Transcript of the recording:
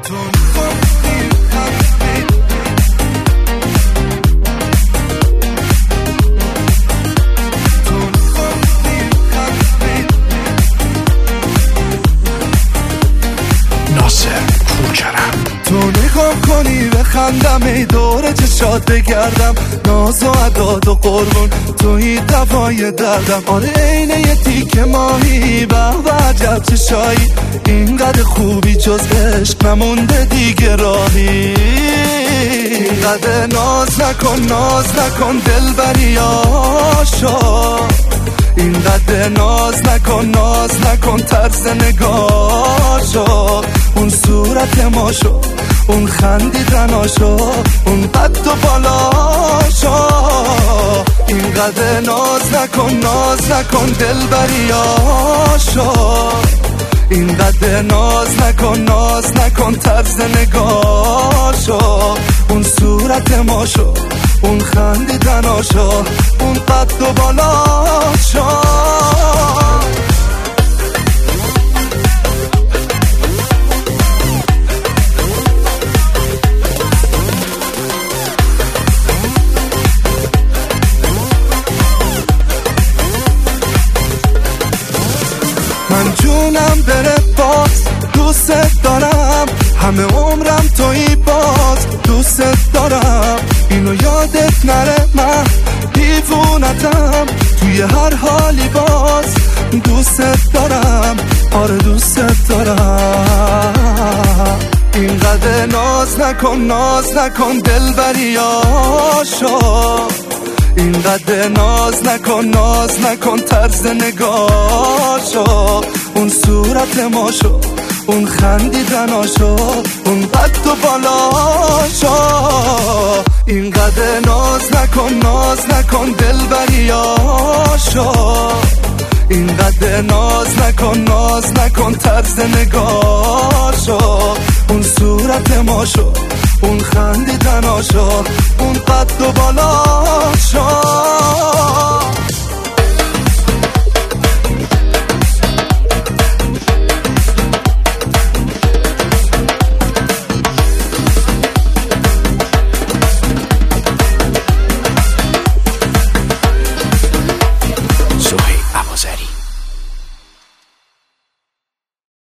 تو نگاه کنی بخندم ای دور چشات بگردم ناز و عداد و قربون توی دوای دردم آره اینه یه تیک ماهی به عجب چشایی اینقدر خوبی جز عشق نمونده دیگه راهی اینقدر ناز نکن دل بری آشا اینقدر ناز نکن طرز نگاشو اون صورت ما شو اون خندیدناشو اون قد و بالاشو اینقدر ناز نکن دل بریاشو اینقدر ناز نکن طرز نگاشو اون صورت ما شو اون خندیدناشو اون قد و بالاشو من جونم بره باز دوست دارم همه عمرم توی باز دوست دارم اینو یادت نره من دیوونتم توی هر حالی باز دوست دارم آره دوست دارم اینقدر ناز نکن دل بریاشو اینقدر ناز نکن طرز نگاشو اون صورت ما شو اون خندیدناشو اون قد و بالاشو اینقدر ناز نکن دل بریاشو اینقدر ناز نکن طرز نگاشو اون صورت ما شو اون خندیدناشو اون قد و بالاشو